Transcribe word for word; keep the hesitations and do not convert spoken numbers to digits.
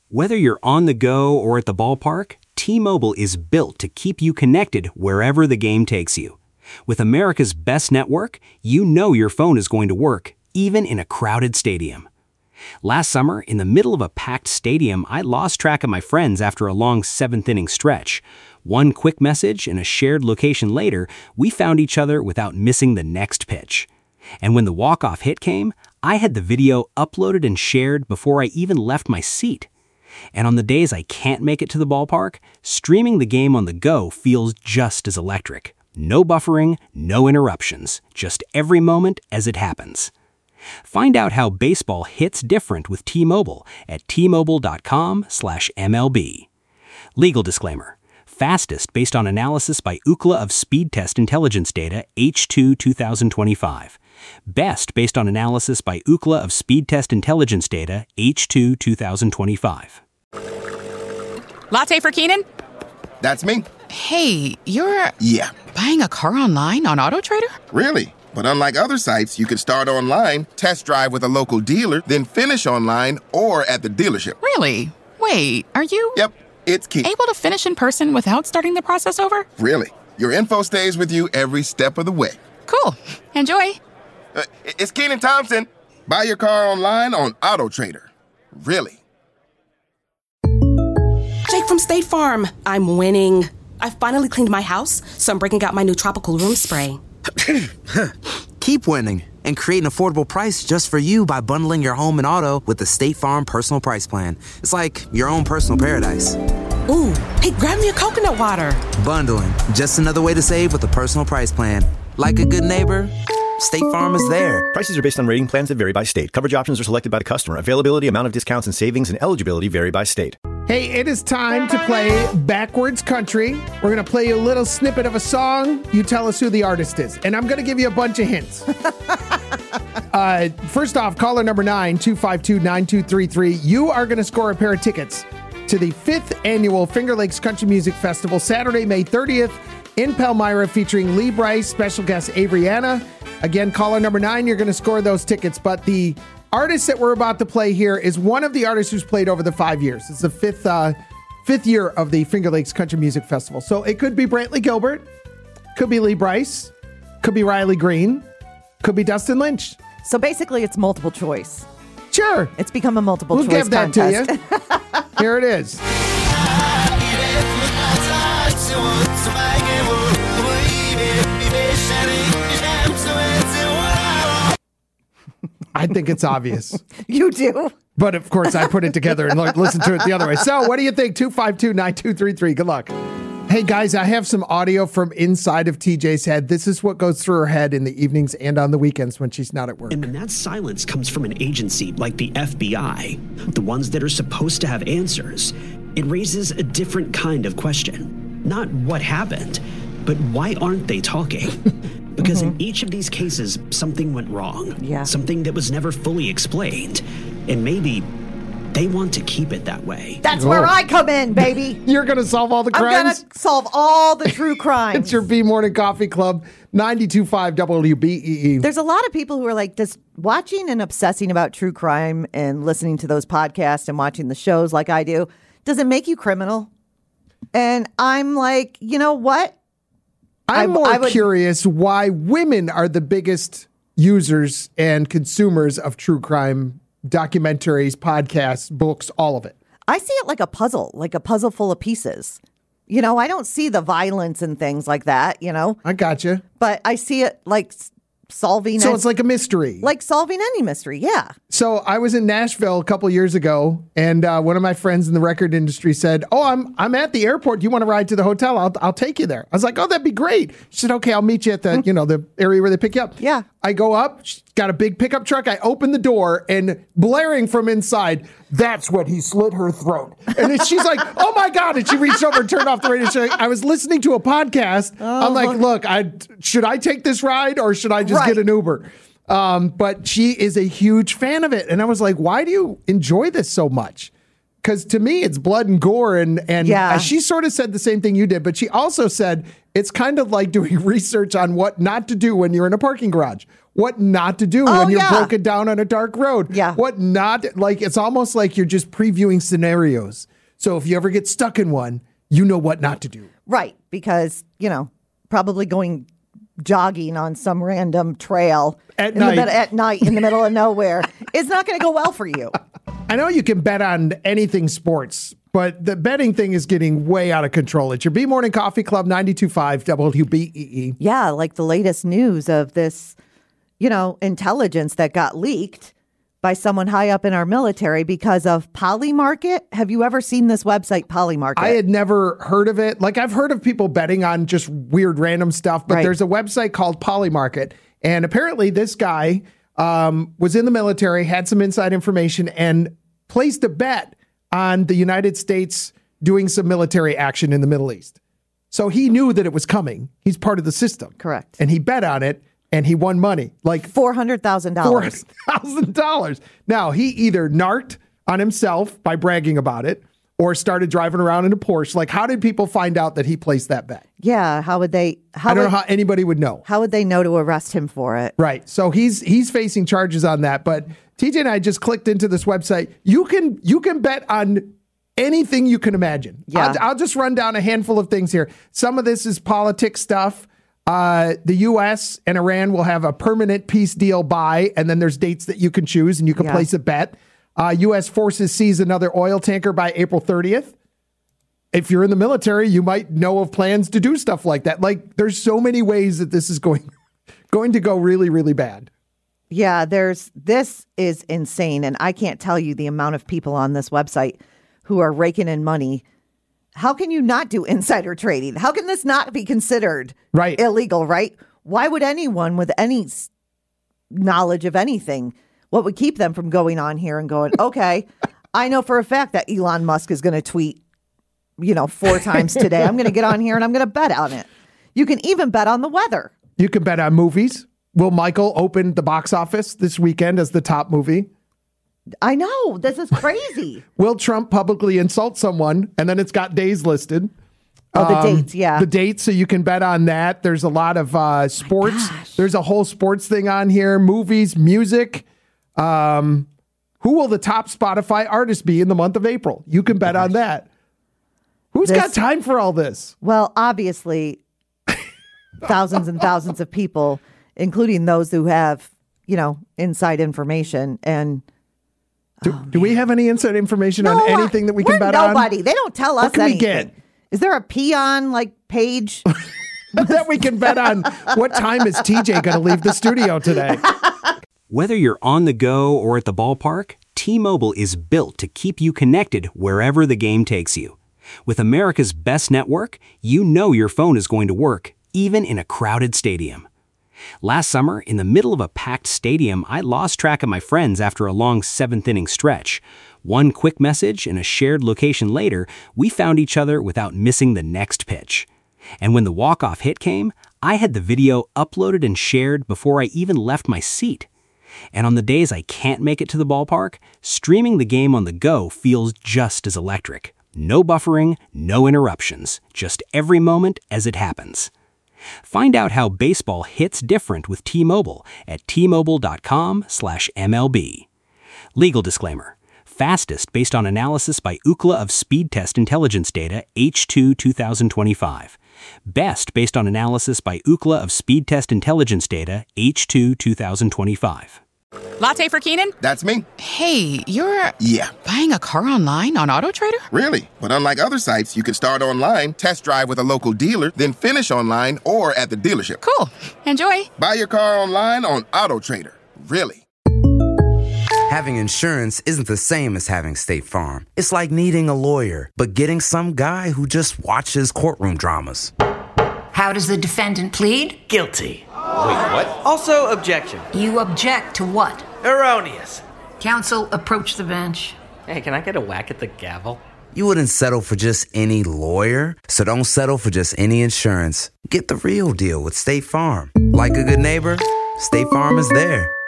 Whether you're on the go or at the ballpark, T-Mobile is built to keep you connected wherever the game takes you. With America's best network, you know your phone is going to work, even in a crowded stadium. Last summer, in the middle of a packed stadium, I lost track of my friends after a long seventh-inning stretch. One quick message and a shared location later, we found each other without missing the next pitch. And when the walk-off hit came, I had the video uploaded and shared before I even left my seat. And on the days I can't make it to the ballpark, streaming the game on the go feels just as electric. No buffering, no interruptions, just every moment as it happens. Find out how baseball hits different with T-Mobile at T-Mobile.com slash MLB. Legal disclaimer. Fastest based on analysis by Ookla of Speed Test Intelligence Data H two twenty twenty-five. Best based on analysis by Ookla of Speed Test Intelligence Data H two twenty twenty-five. Latte for Keenan? That's me. Hey, you're... Yeah. Buying a car online on AutoTrader? Really? But unlike other sites, you can start online, test drive with a local dealer, then finish online or at the dealership. Really? Wait, are you... Yep, it's Key. Able to finish in person without starting the process over? Really. Your info stays with you every step of the way. Cool. Enjoy. Uh, it's Keenan Thompson. Buy your car online on AutoTrader. Really. Jake from State Farm. I'm winning. I finally cleaned my house, so I'm breaking out my new tropical room spray. Keep winning and create an affordable price just for you by bundling your home and auto with the State Farm Personal Price Plan. It's like your own personal paradise. Ooh, hey, grab me a coconut water. Bundling, just another way to save with the Personal Price Plan. Like a good neighbor, State Farm is there. Prices are based on rating plans that vary by state. Coverage options are selected by the customer. Availability, amount of discounts and savings, and eligibility vary by state. Hey, it is time to play Backwards Country. We're going to play you a little snippet of a song. You tell us who the artist is. And I'm going to give you a bunch of hints. uh, first off, caller number nine, two five two, nine two three three. You are going to score a pair of tickets to the fifth annual Finger Lakes Country Music Festival, Saturday, May thirtieth in Palmyra, featuring Lee Brice, special guest Avriana. Again, caller number nine, you're going to score those tickets. But the artist that we're about to play here is one of the artists who's played over the five years. It's the fifth uh, fifth year of the Finger Lakes Country Music Festival. So it could be Brantley Gilbert, could be Lee Brice, could be Riley Green, could be Dustin Lynch. So basically it's multiple choice. Sure. It's become a multiple we'll choice give that contest. to you. Here it is. I think it's obvious. You do? But of course, I put it together and like, listen to it the other way. So what do you think? two five two, nine two three three. Good luck. Hey, guys, I have some audio from inside of T J's head. This is what goes through her head in the evenings and on the weekends when she's not at work. And when that silence comes from an agency like the F B I, the ones that are supposed to have answers, it raises a different kind of question. Not what happened, but why aren't they talking? Because mm-hmm. in each of these cases, something went wrong. Yeah. Something that was never fully explained. And maybe they want to keep it that way. That's where I come in, baby. You're going to solve all the crimes? I'm going to solve all the true crimes. It's your B Morning Coffee Club, ninety-two point five W B E E. There's a lot of people who are like, just watching and obsessing about true crime and listening to those podcasts and watching the shows like I do, does it make you criminal? And I'm like, you know what? I'm I, more I would, curious why women are the biggest users and consumers of true crime documentaries, podcasts, books, all of it. I see it like a puzzle, like a puzzle full of pieces. You know, I don't see the violence and things like that, you know. I gotcha. But I see it like solving. So a, it's like a mystery. Like solving any mystery, yeah. So I was in Nashville a couple years ago, and uh, one of my friends in the record industry said, "Oh, I'm I'm at the airport. Do you want to ride to the hotel? I'll I'll take you there." I was like, "Oh, that'd be great." She said, "Okay, I'll meet you at the you know the area where they pick you up." Yeah. I go up. She's got a big pickup truck. I open the door, and blaring from inside, "That's when he slit her throat." And then she's like, "Oh my God!" And she reached over and turned off the radio. She's like, I was listening to a podcast. Oh. I'm like, "Look, I should I take this ride or should I just right. get an Uber?" Um, but she is a huge fan of it. And I was like, why do you enjoy this so much? Because to me, it's blood and gore. And, and Yeah. uh, she sort of said the same thing you did, but she also said it's kind of like doing research on what not to do when you're in a parking garage, what not to do Oh, when you're yeah. broken down on a dark road. Yeah. What not, like, it's almost like you're just previewing scenarios. So if you ever get stuck in one, you know what not to do. Right. Because, you know, probably going jogging on some random trail At in night. The mid- at night in the middle of nowhere is not going to go well for you. I know you can bet on anything sports, but the betting thing is getting way out of control. It's your B Morning Coffee Club, ninety-two point five W B E E. Yeah, like the latest news of this, you know, intelligence that got leaked by someone high up in our military because of Polymarket. Have you ever seen this website, Polymarket? I had never heard of it. Like, I've heard of people betting on just weird random stuff, but Right. there's a website called Polymarket. And apparently this guy um, was in the military, had some inside information, and placed a bet on the United States doing some military action in the Middle East. So he knew that it was coming. He's part of the system. Correct. And he bet on it, and he won money. Like four hundred thousand four dollars. hundred thousand dollars. Now, he either narked on himself by bragging about it or started driving around in a Porsche. Like, how did people find out that he placed that bet? Yeah, how would they? How I don't would, know how anybody would know. How would they know to arrest him for it? Right. So he's he's facing charges on that. But T J and I just clicked into this website. You can you can bet on anything you can imagine. Yeah. I'll, I'll just run down a handful of things here. Some of this is politics stuff. Uh, the U S and Iran will have a permanent peace deal by, and then there's dates that you can choose, and you can Yeah. place a bet. Uh, U S forces seize another oil tanker by April thirtieth. If you're in the military, you might know of plans to do stuff like that. Like, there's so many ways that this is going going to go really, really bad. Yeah, there's this is insane, and I can't tell you the amount of people on this website who are raking in money. How can you not do insider trading? How can this not be considered Right. illegal, right? Why would anyone with any s- knowledge of anything, what would keep them from going on here and going, okay, I know for a fact that Elon Musk is going to tweet, you know, four times today. I'm going to get on here and I'm going to bet on it. You can even bet on the weather. You can bet on movies. Will Michael open the box office this weekend as the top movie? I know. This is crazy. Will Trump publicly insult someone? And then it's got days listed. Oh, the Um, dates, yeah. The dates, so you can bet on that. There's a lot of uh, sports. There's a whole sports thing on here. Movies, music. Um, who will the top Spotify artist be in the month of April? You can bet on that. Who's This- got time for all this? Well, obviously, thousands and thousands of people, including those who have, you know, inside information. And Do, do we have any inside information No, on I- anything that we we're can bet on? nobody. They don't tell us What can we anything. get? Is there a peon like page? That we can bet on what time is T J going to leave the studio today? Whether you're on the go or at the ballpark, T-Mobile is built to keep you connected wherever the game takes you. With America's best network, you know your phone is going to work, even in a crowded stadium. Last summer, in the middle of a packed stadium, I lost track of my friends after a long seventh-inning stretch. One quick message and a shared location later, we found each other without missing the next pitch. And when the walk-off hit came, I had the video uploaded and shared before I even left my seat. And on the days I can't make it to the ballpark, streaming the game on the go feels just as electric. No buffering, no interruptions, just every moment as it happens. Find out how baseball hits different with T-Mobile at T-Mobile.com slash MLB. Legal disclaimer. Fastest based on analysis by Ookla of Speed Test Intelligence Data H two twenty twenty-five. Best based on analysis by Ookla of Speed Test Intelligence Data H two twenty twenty-five. Latte for Keenan? That's me. Hey, you're Yeah. buying a car online on AutoTrader? Really? But unlike other sites, you can start online, test drive with a local dealer, then finish online or at the dealership. Cool. Enjoy. Buy your car online on AutoTrader. Really? Having insurance isn't the same as having State Farm. It's like needing a lawyer, but getting some guy who just watches courtroom dramas. How does the defendant plead? Guilty. Wait, what? Also, objection. You object to what? Erroneous. Counsel, approach the bench. Hey, can I get a whack at the gavel? You wouldn't settle for just any lawyer, so don't settle for just any insurance. Get the real deal with State Farm. Like a good neighbor, State Farm is there.